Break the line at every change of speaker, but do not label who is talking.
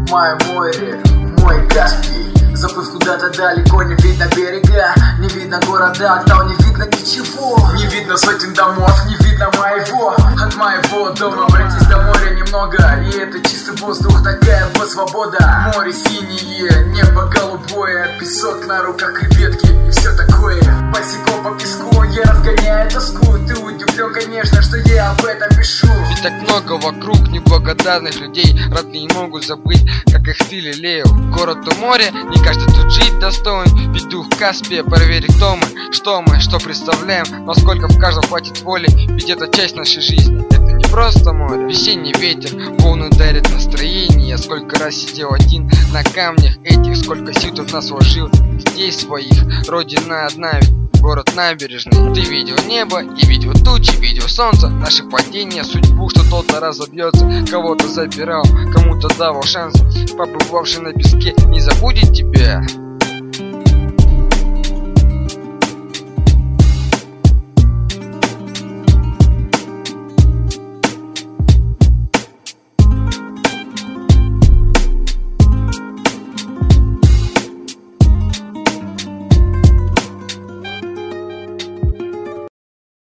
Мое море, мой Каспий. Заплыв куда-то далеко, не видно берега, не видно города, там не видно ничего. Не видно сотен домов, не видно моего. От моего дома пройтись до моря немного, и это чистый воздух, такая вот свобода. Море синее, небо голубое, песок на руках, креветки и все такое. Босиком по песку я разгоняю тоску. Ты удивлен, конечно, что я об этом пишу.
Ведь так много вокруг неблагодарных людей, родные не могут забыть, как их ты лелеял. Город у моря, не каждый тут жить достоин. Ведь дух Каспия проверит, кто мы, что представляем, насколько в каждом хватит воли. Ведь это часть нашей жизни, это не просто море. Весенний ветер, волны дарят настроение. Я сколько раз сидел один на камнях этих, сколько сил ты в нас вложил, детей своих. Родина одна, ведь город набережный. Ты видел небо и видел тучи, видел солнце, наши падения, судьбу, что кто-то разобьется, кого-то забирал, кому-то давал шанс. Побывавший на песке не забудет тебя.